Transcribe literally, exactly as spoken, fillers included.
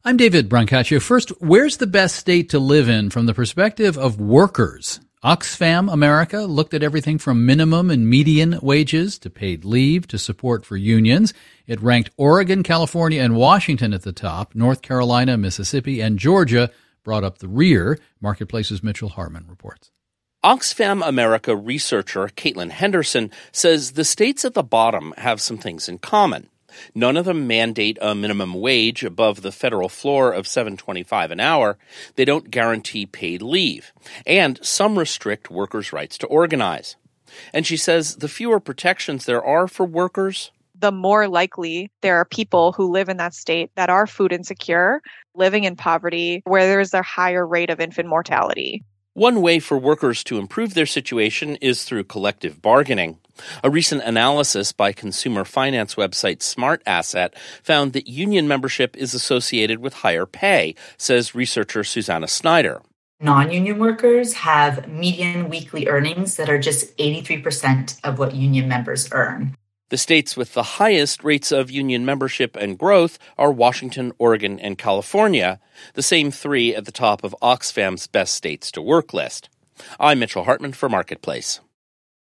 I'm David Brancaccio. First, where's the best state to live in from the perspective of workers? Oxfam America looked at everything from minimum and median wages to paid leave to support for unions. It ranked Oregon, California, and Washington at the top. North Carolina, Mississippi, and Georgia brought up the rear. Marketplace's Mitchell Harmon reports. Oxfam America researcher Caitlin Henderson says the states at the bottom have some things in common. None of them mandate a minimum wage above the federal floor of seven dollars and twenty-five cents an hour. They don't guarantee paid leave. And some restrict workers' rights to organize. And she says the fewer protections there are for workers, the more likely there are people who live in that state that are food insecure, living in poverty, where there is a higher rate of infant mortality. One way for workers to improve their situation is through collective bargaining. A recent analysis by consumer finance website SmartAsset found that union membership is associated with higher pay, says researcher Susanna Snyder. Non-union workers have median weekly earnings that are just eighty-three percent of what union members earn. The states with the highest rates of union membership and growth are Washington, Oregon, and California, the same three at the top of Oxfam's Best States to Work list. I'm Mitchell Hartman for Marketplace.